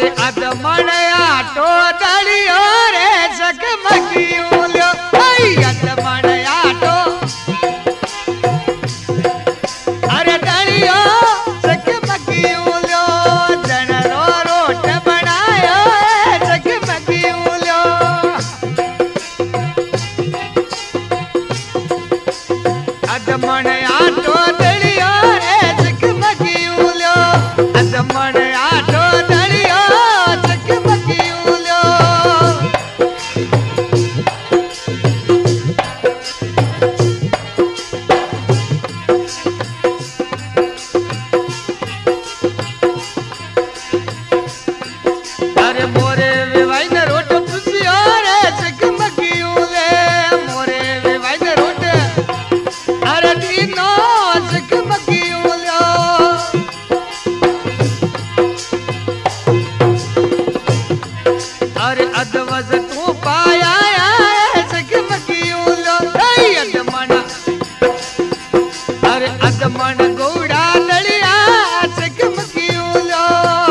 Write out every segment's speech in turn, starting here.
अरे अदमण आटो दलियो रे जगमगियो लो अदमण आटो अरे दलियो जगमगियो लो जनरो रोट बनायो जगमगियो लो अदमण आटो दलियो रे जगमगियो लो अदमण आटो दलियो जगमगियो लो अरे मोरे विवाई ने रोट पुसियो रे जगमगियो ले मोरे विवाई ने रोट अरे दीनो जगमगियो लो अरे अदवज तू पाया जगमगियो लो अदमण अरे अदमण गौड़ा दलिया जगमगियो लो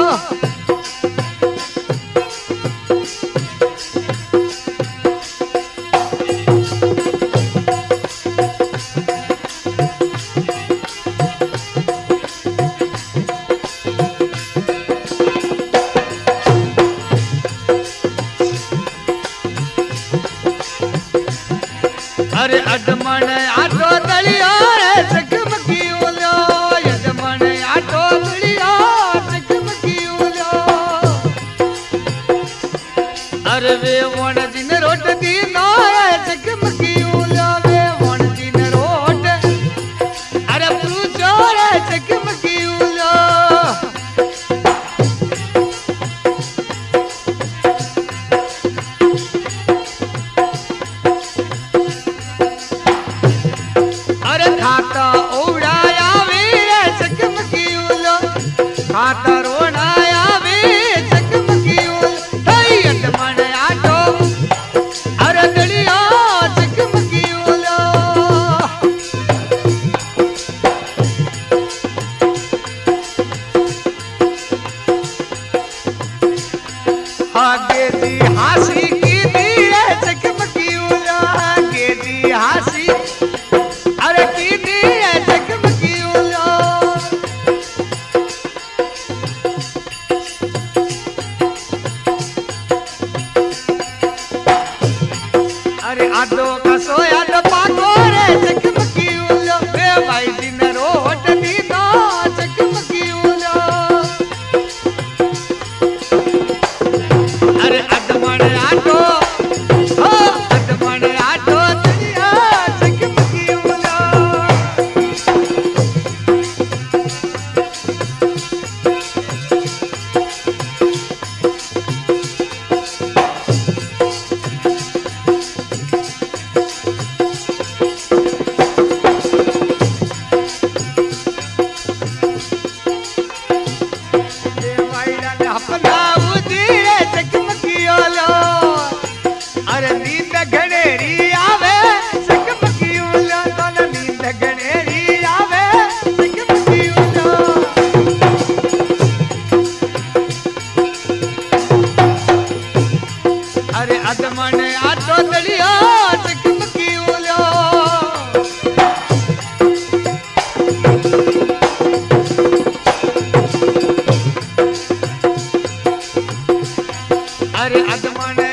अरे अदमण आटो दलियो रे जगमगियो लो अदमण आटो दलियो जगमगियो लो अरे वे वण दिन रोट दीनो रे जगमगियो लो वे वण दिन रोट अरे पूजो रे जगमगियो लो अरे खाता उड़ाया वे जगमगियो लो खाता रोनाया वे जगमगियो अदमण आटो अरे दलियो जगमगियो लो आगे दी हासी की दी जगमगियो लो आगे दी हासी अरे कीनी है जगमगियो लो अरे आदो का सोया तो पाको रे जगमगियो लो वे भाई दिन रोट दीनो जगमगियो लो अरे अदमण आटो हो अदमण आटो दलिया जगमगियो लो अपना उदीरे जगमगियो लो अरे नींद घनेरी आवे जगमगियो लो तो नींद घनेरी आवे जगमगियो लो अरे अदमण आटो दलियो जगमगियो लो अरे अदमण